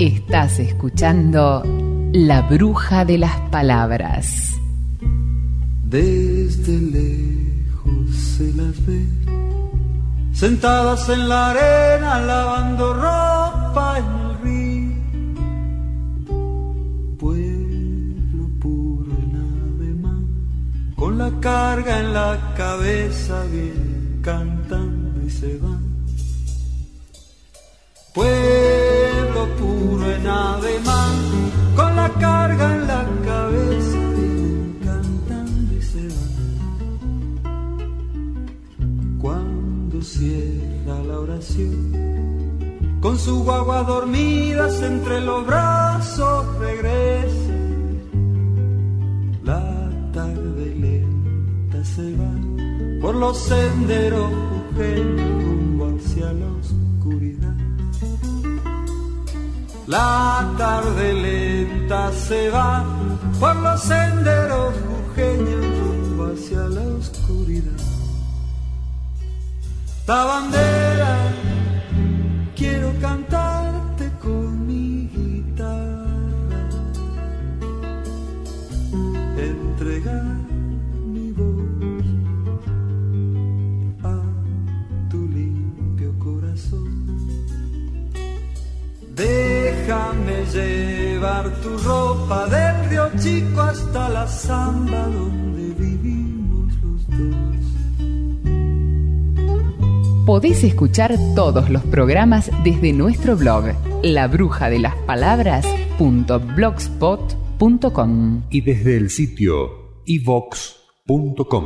Estás escuchando La Bruja de las Palabras. Desde lejos se las ve, sentadas en la arena lavando ropa en el río. Pueblo puro en ademán, con la carga en la cabeza, vienen cantando y se van. Pueblo puro en ademán, con la carga en la cabeza, vienen cantando y se van. Cuando cierra la oración, con su guagua dormidas entre los brazos regresa. La tarde lenta se va por los senderos jujeños rumbo hacia la oscuridad. La tarde lenta se va por los senderos jujeños rumbo hacia la oscuridad. La bandera, quiero cantarte con mi guitarra, entregar mi voz a tu limpio corazón. Déjame llevar tu ropa del Río Chico hasta la Zamba donde vivimos los dos. Podés escuchar todos los programas desde nuestro blog labrujadelasPalabras.blogspot.com y desde el sitio iVox.com.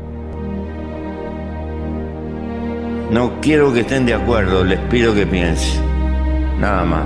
No quiero que estén de acuerdo, les pido que piensen. Nada más.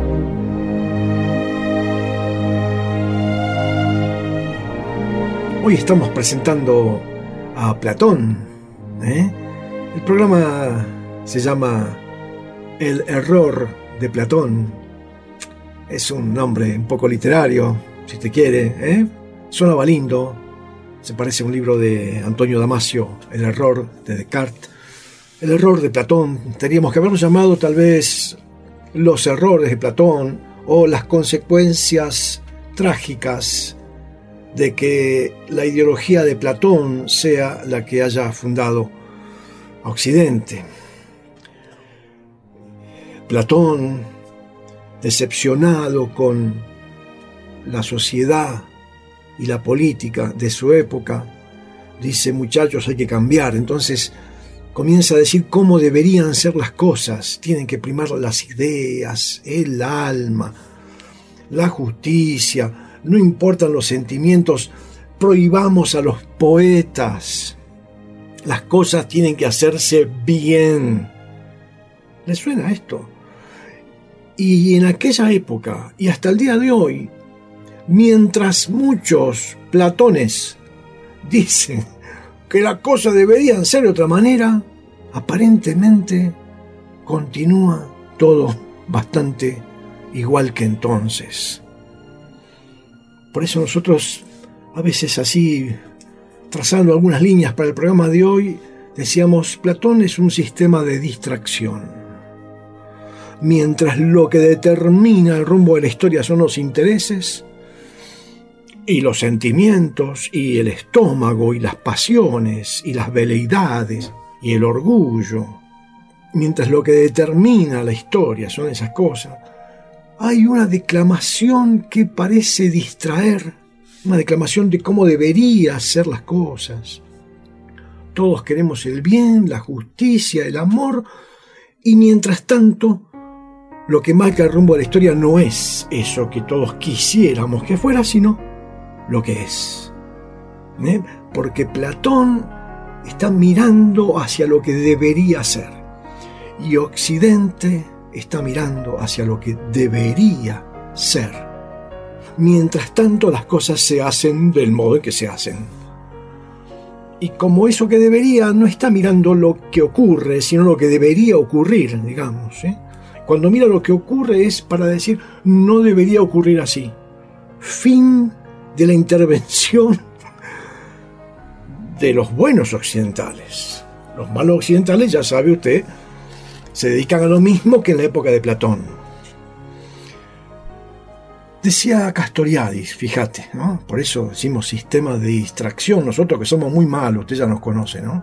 Hoy estamos presentando a Platón. El programa se llama El error de Platón. Es un nombre un poco literario, si te quiere. Sonaba lindo. Se parece a un libro de Antonio Damasio, El error de Descartes. El error de Platón. Tendríamos que haberlo llamado tal vez Los errores de Platón o las consecuencias trágicas de que la ideología de Platón sea la que haya fundado a Occidente. Platón, decepcionado con la sociedad y la política de su época, dice: muchachos, hay que cambiar. Entonces comienza a decir cómo deberían ser las cosas. Tienen que primar las ideas, el alma, la justicia, no importan los sentimientos, prohibamos a los poetas. Las cosas tienen que hacerse bien. ¿Les suena esto? Y en aquella época, y hasta el día de hoy, mientras muchos Platones dicen que las cosas deberían ser de otra manera, aparentemente continúa todo bastante igual que entonces. Por eso nosotros, a veces así, trazando algunas líneas para el programa de hoy, decíamos: Platón es un sistema de distracción. Mientras lo que determina el rumbo de la historia son los intereses y los sentimientos y el estómago y las pasiones y las veleidades y el orgullo, mientras lo que determina la historia son esas cosas, hay una declamación que parece distraer, una declamación de cómo deberían ser las cosas. Todos queremos el bien, la justicia, el amor, y mientras tanto, lo que marca el rumbo de la historia no es eso que todos quisiéramos que fuera, sino lo que es. Porque Platón está mirando hacia lo que debería ser y Occidente está mirando hacia lo que debería ser. Mientras tanto, las cosas se hacen del modo en que se hacen. Y como eso que debería no está mirando lo que ocurre, sino lo que debería ocurrir, digamos. Cuando mira lo que ocurre es para decir: no debería ocurrir así. Fin de la intervención de los buenos occidentales. Los malos occidentales, ya sabe usted, se dedican a lo mismo que en la época de Platón. Decía Castoriadis, fíjate, ¿no? Por eso decimos sistema de distracción, nosotros que somos muy malos, usted ya nos conoce, ¿no?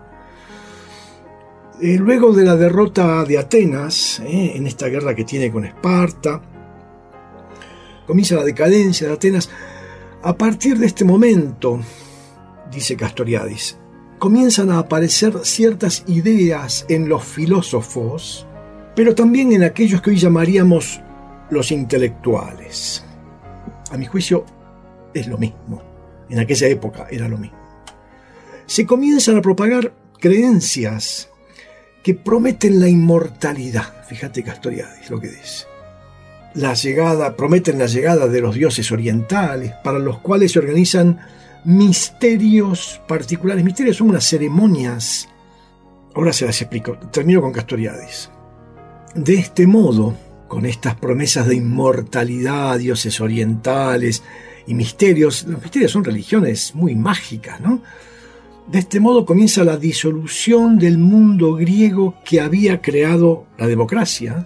Luego de la derrota de Atenas, en esta guerra que tiene con Esparta, comienza la decadencia de Atenas. A partir de este momento, dice Castoriadis, comienzan a aparecer ciertas ideas en los filósofos, pero también en aquellos que hoy llamaríamos los intelectuales. A mi juicio es lo mismo. En aquella época era lo mismo. Se comienzan a propagar creencias que prometen la inmortalidad. Fíjate Castoriadis lo que dice. Prometen la llegada de los dioses orientales, para los cuales se organizan misterios particulares. Misterios son unas ceremonias. Ahora se las explico. Termino con Castoriadis. De este modo, con estas promesas de inmortalidad, dioses orientales y misterios, los misterios son religiones muy mágicas, ¿no? De este modo comienza la disolución del mundo griego que había creado la democracia,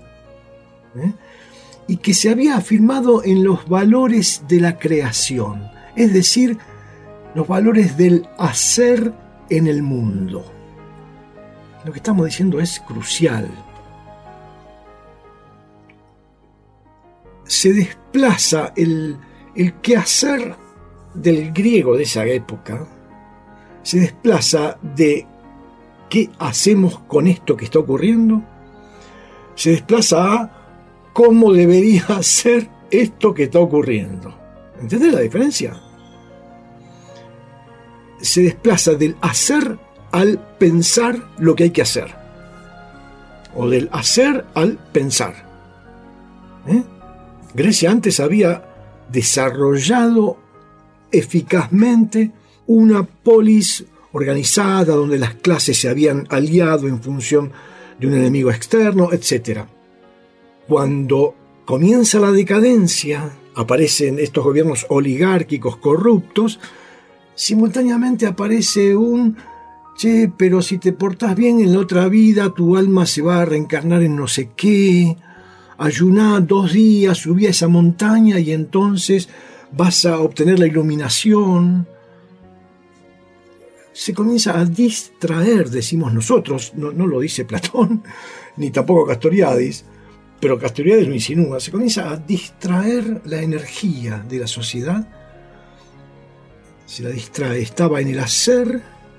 y que se había afirmado en los valores de la creación, es decir, los valores del hacer en el mundo. Lo que estamos diciendo es crucial. Se desplaza el quehacer del griego de esa época, se desplaza de ¿qué hacemos con esto que está ocurriendo? Se desplaza a ¿cómo debería ser esto que está ocurriendo? ¿Entendés la diferencia? Se desplaza del hacer al pensar lo que hay que hacer, o del hacer al pensar. Grecia antes había desarrollado eficazmente una polis organizada donde las clases se habían aliado en función de un enemigo externo, etc. Cuando comienza la decadencia, aparecen estos gobiernos oligárquicos corruptos, simultáneamente aparece pero si te portás bien en la otra vida, tu alma se va a reencarnar en no sé qué, ayuná 2 días, subí a esa montaña y entonces vas a obtener la iluminación. Se comienza a distraer, decimos nosotros, no lo dice Platón, ni tampoco Castoriadis, pero Castoriadis lo insinúa, se comienza a distraer la energía de la sociedad, se la distrae, estaba en el hacer,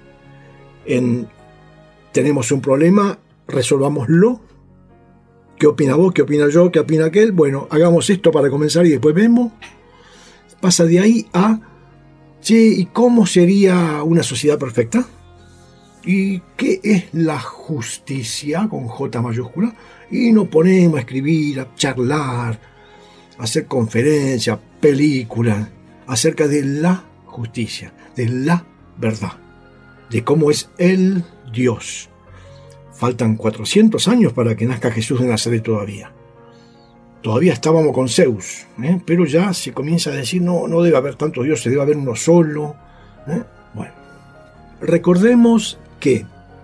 tenemos un problema, resolvámoslo. ¿Qué opina vos? ¿Qué opina yo? ¿Qué opina aquel? Bueno, hagamos esto para comenzar y después vemos. Pasa de ahí a, ¿y cómo sería una sociedad perfecta? ¿Y qué es la justicia con J mayúscula? Y nos ponemos a escribir, a charlar, a hacer conferencias, películas, acerca de la justicia, de la verdad, de cómo es el Dios. Faltan 400 años para que nazca Jesús de Nazaret todavía. Todavía estábamos con Zeus, pero ya se comienza a decir, no debe haber tantos dioses, debe haber uno solo. Bueno, recordemos que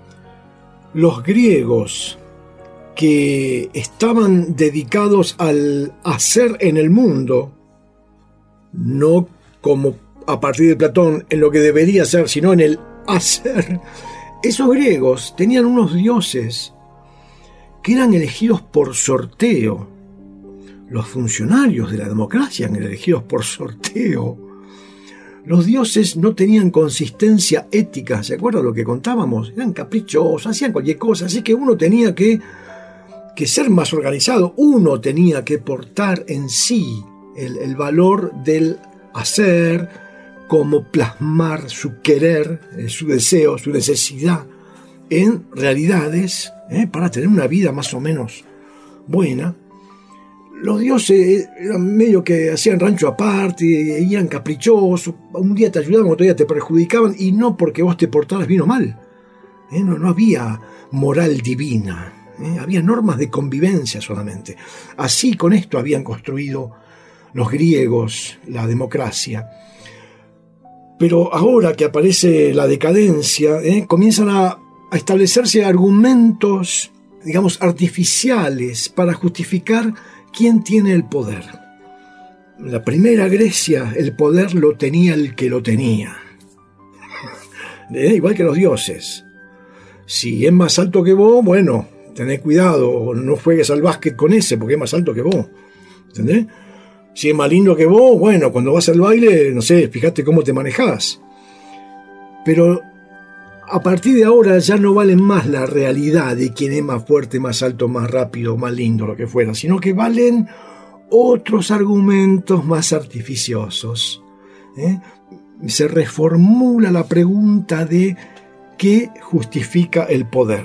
los griegos que estaban dedicados al hacer en el mundo, no como a partir de Platón en lo que debería ser, sino en el hacer, esos griegos tenían unos dioses que eran elegidos por sorteo. Los funcionarios de la democracia eran elegidos por sorteo. Los dioses no tenían consistencia ética, ¿se acuerdan lo que contábamos? Eran caprichosos, hacían cualquier cosa, así que uno tenía que ser más organizado, uno tenía que portar en sí el valor del hacer, cómo plasmar su querer, su deseo, su necesidad en realidades, para tener una vida más o menos buena. Los dioses eran medio que hacían rancho aparte, eran caprichosos, un día te ayudaban, otro día te perjudicaban, y no porque vos te portaras bien o mal. No había moral divina, había normas de convivencia solamente. Así con esto habían construido los griegos la democracia. Pero ahora que aparece la decadencia, comienzan a establecerse argumentos, digamos, artificiales para justificar quién tiene el poder. la primera Grecia, el poder lo tenía el que lo tenía. Igual que los dioses. Si es más alto que vos, bueno, tenés cuidado, no juegues al básquet con ese porque es más alto que vos. ¿Entendés? Si es más lindo que vos, bueno, cuando vas al baile, no sé, fíjate cómo te manejás. Pero a partir de ahora ya no vale más la realidad de quién es más fuerte, más alto, más rápido, más lindo, lo que fuera, sino que valen otros argumentos más artificiosos. Se reformula la pregunta de qué justifica el poder.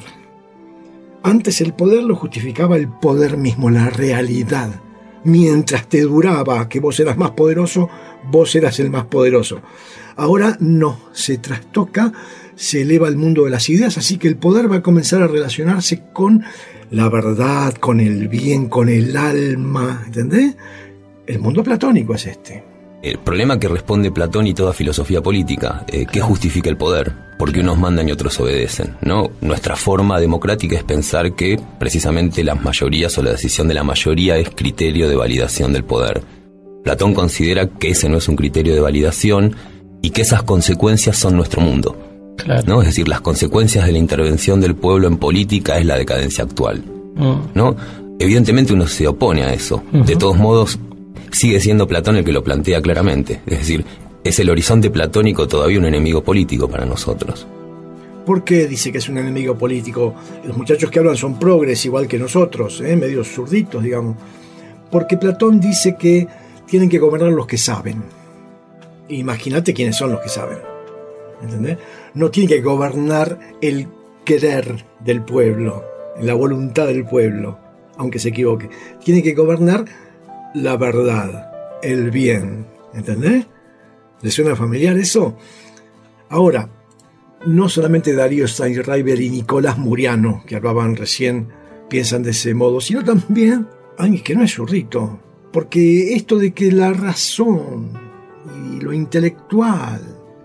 Antes el poder lo justificaba el poder mismo, la realidad. Mientras te duraba que vos eras más poderoso, vos eras el más poderoso. Ahora no, se trastoca, se eleva al mundo de las ideas, así que el poder va a comenzar a relacionarse con la verdad, con el bien, con el alma, ¿entendés? El mundo platónico es este. El problema que responde Platón y toda filosofía política, ¿qué justifica el poder? Porque unos mandan y otros obedecen, ¿no? Nuestra forma democrática es pensar que precisamente las mayorías o la decisión de la mayoría es criterio de validación del poder. Platón considera que ese no es un criterio de validación y que esas consecuencias son nuestro mundo. Claro. ¿No? Es decir, las consecuencias de la intervención del pueblo en política es la decadencia actual, ¿no? Evidentemente uno se opone a eso. De todos modos, sigue siendo Platón el que lo plantea claramente. Es decir, es el horizonte platónico todavía un enemigo político para nosotros. ¿Por qué dice que es un enemigo político? Los muchachos que hablan son progres igual que nosotros, medio zurditos, digamos. Porque Platón dice que tienen que gobernar los que saben. Imagínate quiénes son los que saben. ¿Entendés? No tiene que gobernar el querer del pueblo, la voluntad del pueblo, aunque se equivoque. Tiene que gobernar la verdad, el bien. ¿Entendés? ¿Les suena familiar eso? Ahora, no solamente Darío Steinreiber y Nicolás Muriano, que hablaban recién, piensan de ese modo, sino también alguien que no es zurdito. Porque esto de que la razón y lo intelectual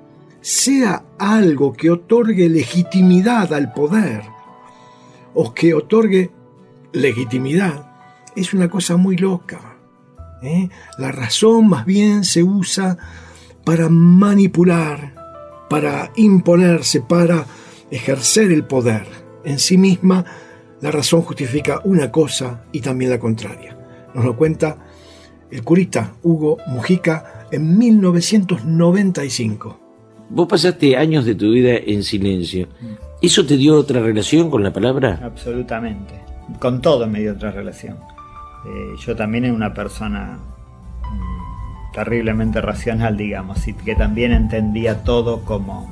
sea algo que otorgue legitimidad al poder o que otorgue legitimidad es una cosa muy loca. La razón más bien se usa para manipular, para imponerse, para ejercer el poder. En sí misma, la razón justifica una cosa y también la contraria. Nos lo cuenta el curita Hugo Mujica en 1995. Vos pasaste años de tu vida en silencio. ¿Eso te dio otra relación con la palabra? Absolutamente. Con todo me dio otra relación. Yo también era una persona terriblemente racional, digamos, y que también entendía todo como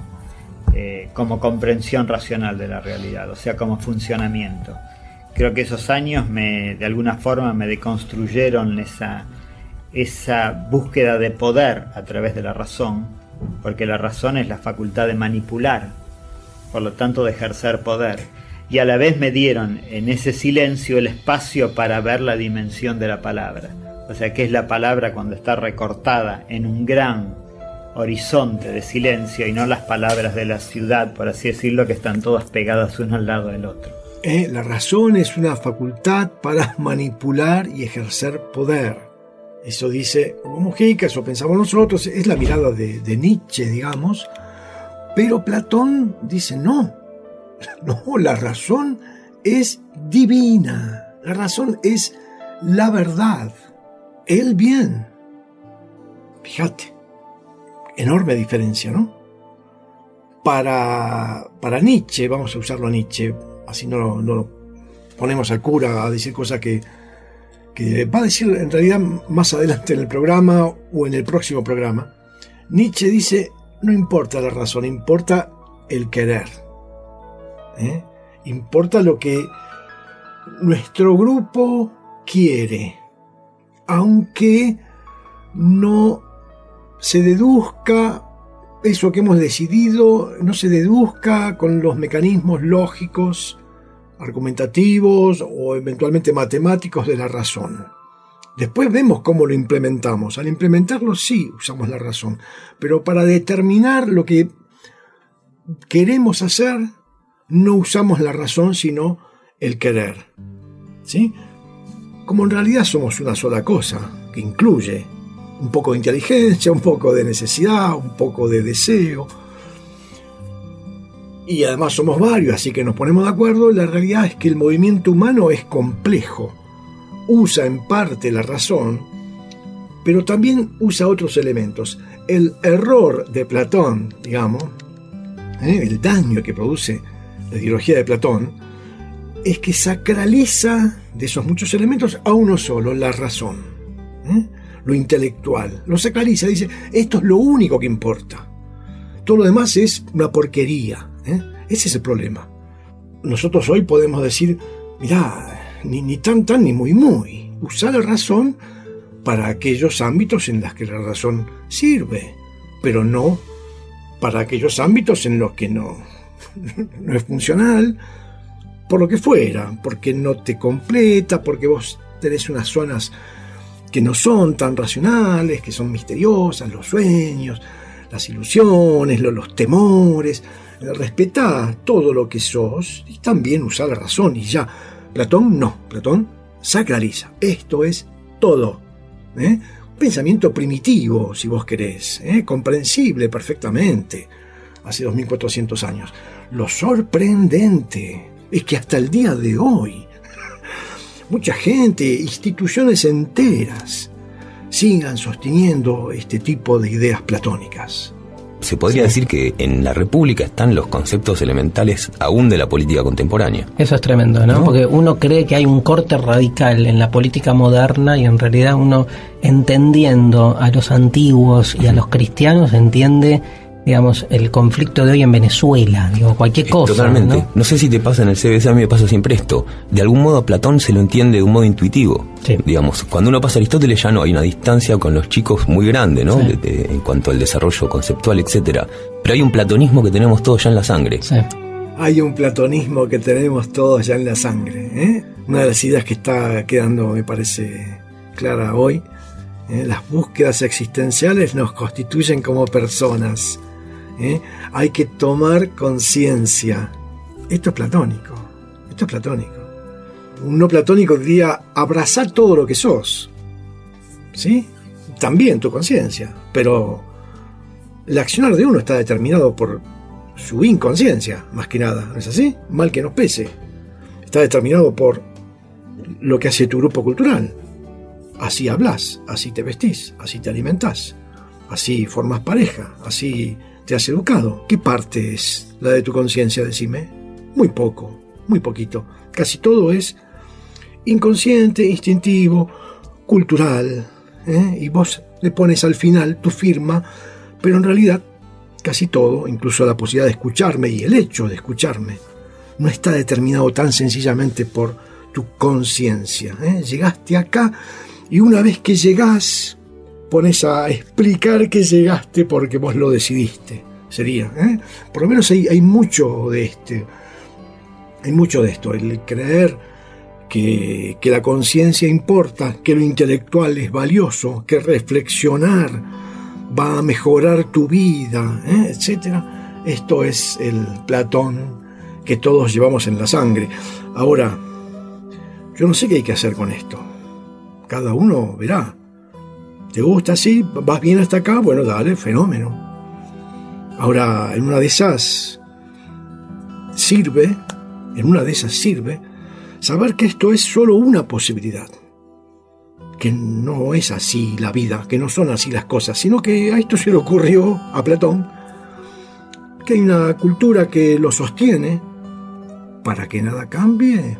comprensión racional de la realidad, o sea, como funcionamiento. Creo que esos años de alguna forma me deconstruyeron esa búsqueda de poder a través de la razón, porque la razón es la facultad de manipular, por lo tanto de ejercer poder, y a la vez me dieron en ese silencio el espacio para ver la dimensión de la palabra, o sea, que es la palabra cuando está recortada en un gran horizonte de silencio y no las palabras de la ciudad, por así decirlo, que están todas pegadas uno al lado del otro. La razón es una facultad para manipular y ejercer poder. Eso dice Hugo Mujica, eso pensamos nosotros, es la mirada de Nietzsche, digamos. Pero Platón dice no, la razón es divina, la razón es la verdad, el bien. Fíjate, enorme diferencia, ¿no? Para Nietzsche, vamos a usarlo a Nietzsche, así no lo ponemos al cura a decir cosas que va a decir en realidad más adelante en el programa o en el próximo programa. Nietzsche dice, no importa la razón, importa el querer. Importa lo que nuestro grupo quiere, aunque no se deduzca eso que hemos decidido, no se deduzca con los mecanismos lógicos, argumentativos o eventualmente matemáticos de la razón. Después vemos cómo lo implementamos. Al implementarlo sí usamos la razón, pero para determinar lo que queremos hacer no usamos la razón sino el querer. ¿Sí? Como en realidad somos una sola cosa que incluye Un poco de inteligencia, un poco de necesidad, un poco de deseo. Y además somos varios, así que nos ponemos de acuerdo. La realidad es que el movimiento humano es complejo. Usa en parte la razón, pero también usa otros elementos. El error de Platón, digamos, el daño que produce la ideología de Platón, es que sacraliza de esos muchos elementos a uno solo, la razón, lo intelectual. Lo sacraliza, dice, esto es lo único que importa. Todo lo demás es una porquería. Ese es el problema. Nosotros hoy podemos decir, mirá, ni tan ni muy. Usar la razón para aquellos ámbitos en los que la razón sirve, pero no para aquellos ámbitos en los que no es funcional, por lo que fuera, porque no te completa, porque vos tenés unas zonas que no son tan racionales, que son misteriosas, los sueños, las ilusiones, los temores. Respetá todo lo que sos y también usá la razón y ya. Platón no, Platón sacraliza. Esto es todo. Un pensamiento primitivo, si vos querés, comprensible perfectamente, hace 2400 años. Lo sorprendente es que hasta el día de hoy, mucha gente, instituciones enteras, sigan sosteniendo este tipo de ideas platónicas. Se podría decir que en la República están los conceptos elementales aún de la política contemporánea. Eso es tremendo, ¿no? Porque uno cree que hay un corte radical en la política moderna y en realidad uno, entendiendo a los antiguos y a los cristianos, entiende, digamos, el conflicto de hoy en Venezuela, digo, cualquier cosa. Totalmente. No sé si te pasa en el CBC, a mí me pasa siempre esto. De algún modo a Platón se lo entiende de un modo intuitivo. Sí. Digamos, cuando uno pasa a Aristóteles ya no hay una distancia con los chicos muy grande, ¿no? Sí. En cuanto al desarrollo conceptual, etcétera. Pero hay un platonismo que tenemos todos ya en la sangre. Sí. Hay un platonismo que tenemos todos ya en la sangre. Una de las ideas que está quedando, me parece, clara hoy. Las búsquedas existenciales nos constituyen como personas. Hay que tomar conciencia. Esto es platónico. Un no platónico diría abrazar todo lo que sos, ¿sí? También tu conciencia, pero el accionar de uno está determinado por su inconsciencia, más que nada, ¿no es así? Mal que nos pese. Está determinado por lo que hace tu grupo cultural. Así hablas, así te vestís, así te alimentás, así formas pareja, así te has educado. ¿Qué parte es la de tu conciencia, decime? Muy poco, muy poquito. Casi todo es inconsciente, instintivo, cultural, y vos le pones al final tu firma, pero en realidad casi todo, incluso la posibilidad de escucharme y el hecho de escucharme, no está determinado tan sencillamente por tu conciencia. Llegaste acá y una vez que llegás, pones a explicar que llegaste porque vos lo decidiste. Sería, por lo menos hay mucho de esto, el creer que la conciencia importa, que lo intelectual es valioso, que reflexionar va a mejorar tu vida, etcétera. Esto es el Platón que todos llevamos en la sangre. Ahora, yo no sé qué hay que hacer con esto. Cada uno verá. ¿Te gusta así? ¿Vas bien hasta acá? Bueno, dale, fenómeno. Ahora, en una de esas sirve saber que esto es solo una posibilidad. Que no es así la vida, que no son así las cosas, sino que a esto se le ocurrió a Platón, que hay una cultura que lo sostiene para que nada cambie,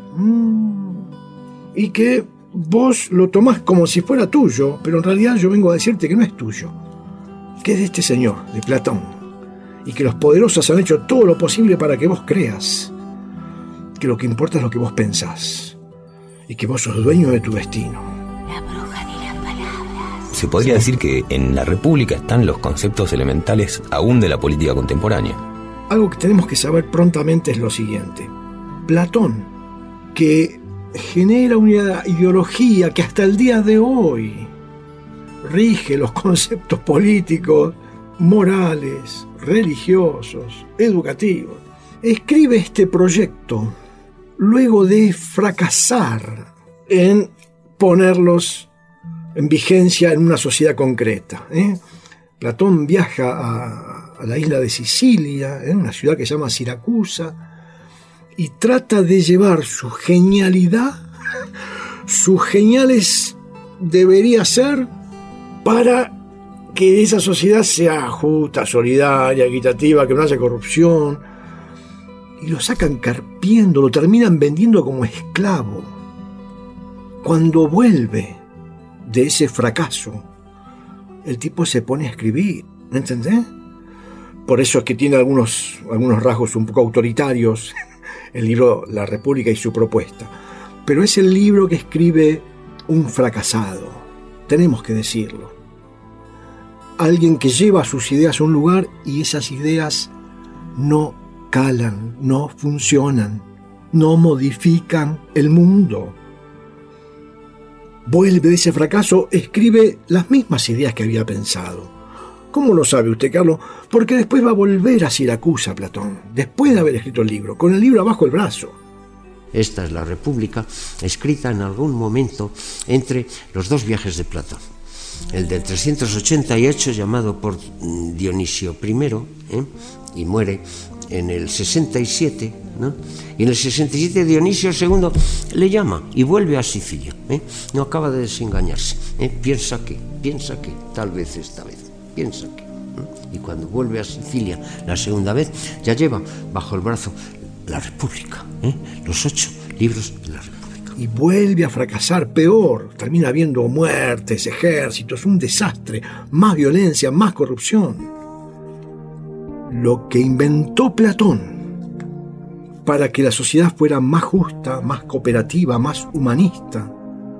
y que vos lo tomás como si fuera tuyo, pero en realidad yo vengo a decirte que no es tuyo, que es de este señor, de Platón, y que los poderosos han hecho todo lo posible para que vos creas que lo que importa es lo que vos pensás, y que vos sos dueño de tu destino. La bruja de las palabras. Se podría decir que en la República están los conceptos elementales aún de la política contemporánea. Algo que tenemos que saber prontamente es lo siguiente. Platón, que genera una ideología que hasta el día de hoy rige los conceptos políticos, morales, religiosos, educativos, escribe este proyecto luego de fracasar en ponerlos en vigencia en una sociedad concreta. Platón viaja a la isla de Sicilia, en una ciudad que se llama Siracusa, y trata de llevar su genialidad, sus geniales debería ser, para que esa sociedad sea justa, solidaria, equitativa, que no haya corrupción. Y lo sacan carpiendo, lo terminan vendiendo como esclavo. Cuando vuelve de ese fracaso, el tipo se pone a escribir, ¿me entendés? Por eso es que tiene algunos rasgos un poco autoritarios el libro La República y su propuesta. Pero es el libro que escribe un fracasado, tenemos que decirlo. Alguien que lleva sus ideas a un lugar y esas ideas no calan, no funcionan, no modifican el mundo. Vuelve de ese fracaso, escribe las mismas ideas que había pensado. ¿Cómo lo sabe usted, Carlos? Porque después va a volver a Siracusa, Platón, después de haber escrito el libro, con el libro abajo el brazo. Esta es la República, escrita en algún momento entre los dos viajes de Platón. El del 388, llamado por Dionisio I, y muere en el 67, ¿no? Y en el 67 Dionisio II le llama y vuelve a Sicilia. No acaba de desengañarse. Piensa que, tal vez esta vez, piensa que. Y cuando vuelve a Sicilia la segunda vez, ya lleva bajo el brazo la República, los 8 libros de la República. Y vuelve a fracasar peor, termina habiendo muertes, ejércitos, un desastre, más violencia, más corrupción. Lo que inventó Platón para que la sociedad fuera más justa, más cooperativa, más humanista,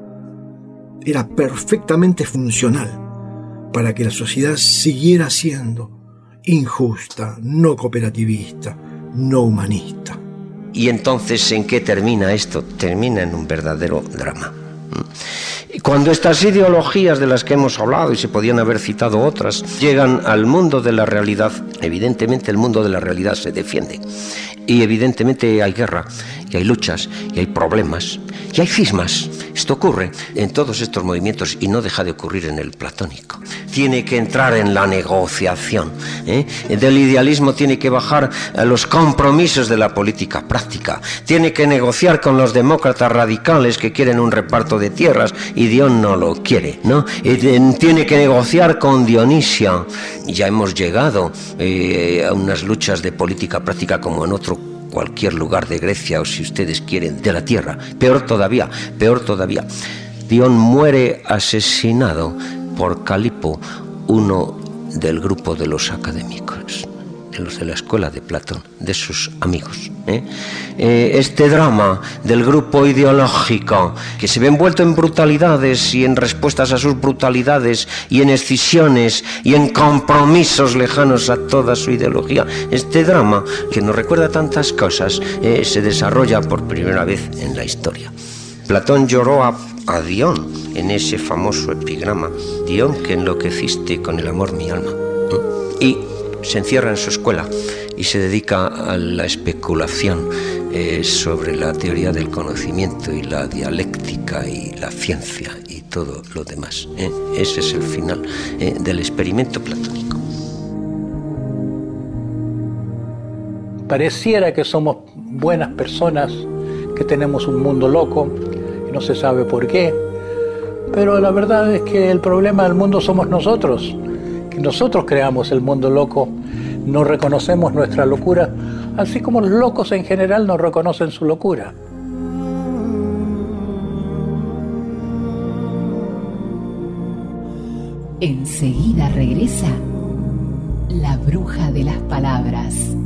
era perfectamente funcional para que la sociedad siguiera siendo injusta, no cooperativista, no humanista. ¿Y entonces en qué termina esto? Termina en un verdadero drama. Cuando estas ideologías de las que hemos hablado, y se podían haber citado otras, llegan al mundo de la realidad, evidentemente el mundo de la realidad se defiende. Y evidentemente hay guerra, y hay luchas, y hay problemas, y hay cismas. Esto ocurre en todos estos movimientos y no deja de ocurrir en el platónico. Tiene que entrar en la negociación. Del idealismo tiene que bajar a los compromisos de la política práctica. Tiene que negociar con los demócratas radicales que quieren un reparto de tierras y Dios no lo quiere, ¿no? Tiene que negociar con Dionisio. Ya hemos llegado a unas luchas de política práctica como en cualquier lugar de Grecia, o si ustedes quieren, de la tierra. Peor todavía. Dion muere asesinado por Calipo, uno del grupo de los académicos, de los de la escuela de Platón, de sus amigos. Este drama del grupo ideológico que se ve envuelto en brutalidades y en respuestas a sus brutalidades y en escisiones y en compromisos lejanos a toda su ideología, este drama que nos recuerda tantas cosas, se desarrolla por primera vez en la historia. Platón lloró a Dion en ese famoso epigrama: Dion, que enloqueciste con el amor mi alma. Y se encierra en su escuela y se dedica a la especulación sobre la teoría del conocimiento y la dialéctica y la ciencia y todo lo demás. Ese es el final del experimento platónico. Pareciera que somos buenas personas, que tenemos un mundo loco y no se sabe por qué, pero la verdad es que el problema del mundo somos nosotros, que nosotros creamos el mundo loco, no reconocemos nuestra locura, así como los locos en general no reconocen su locura. Enseguida regresa la bruja de las palabras.